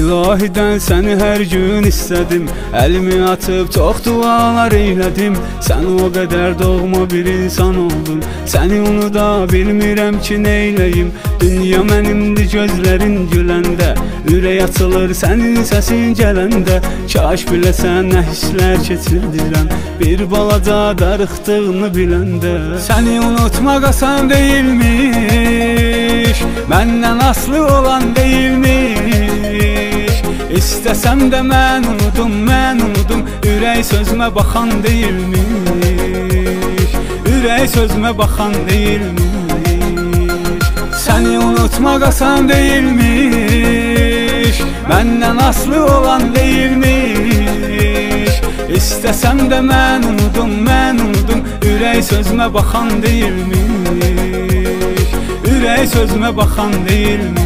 İlahiden səni hər gün istədim, əlimi atıb çox dualar eylədim. Sən o qədər doğma bir insan oldun, səni unuda bilmirəm ki neyləyim. Dünya mənimdir gözlərin güləndə, ürək açılır sənin səsin gələndə. Kaş biləsən nə hisslər keçirdirəm, bir balaca darıxdığını biləndə. Səni unutmaq asan deyilmiş, məndən aslı olan deyilmiş. İstəsəm də mən unudum, ürək sözümə baxan deyilmiş. Ürək sözümə baxan deyilmiş. Səni unutmaq asan deyilmiş, məndən aslı olan deyilmiş. İstəsəm də mən unudum, ürək sözümə baxan deyilmiş. Ürək sözümə baxan deyilmiş.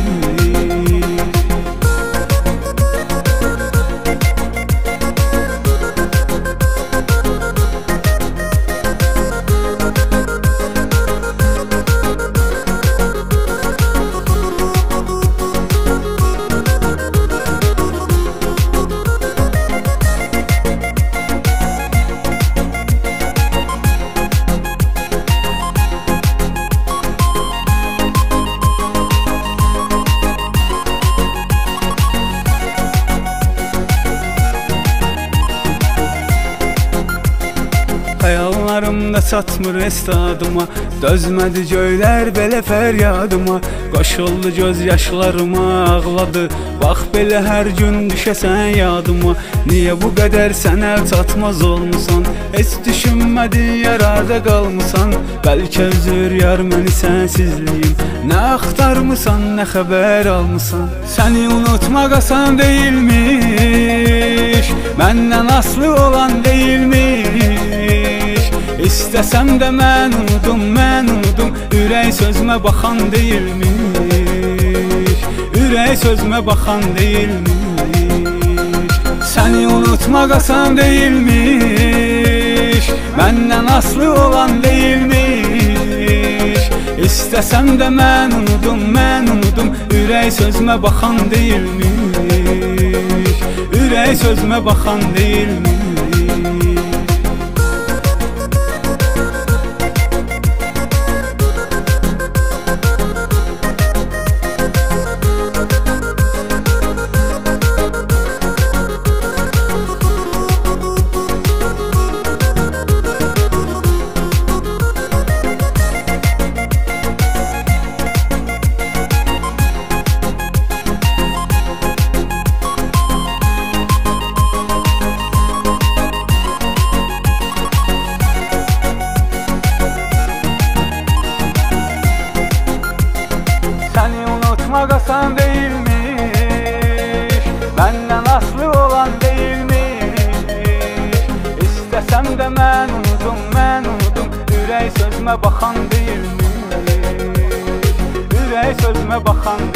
Xəyallarımda çatmır estadıma, dözmədi göylər belə fəryadıma. Qoşuldu göz yaşlarıma, ağladı, bax belə hər gün düşəsən yadıma. Niyə bu qədər sən əl çatmaz olmusan, heç düşünmədin yarada qalmısan. Bəlkə üzür yar məni sensizliyim, nə axtarmısan, nə xəbər almısan. Səni unutmaq asan deyilmiş, məndən aslı olan deyilmiş. İstəsəm də mən unudum, ürək sözümə baxan deyilmiş. Ürək sözümə baxan deyilmiş. Səni unutmaq asan deyilmiş, məndən aslı olan deyilmiş. İstəsəm də mən unudum, ürək sözümə baxan deyilmiş. Ürək sözümə baxan deyilmiş. Səni unutmaq asan deyilmiş, məndən aslı olan deyilmiş. İstəsəm də mən unudum, ürək sözümə baxan deyilmiş. Ürək sözümə baxan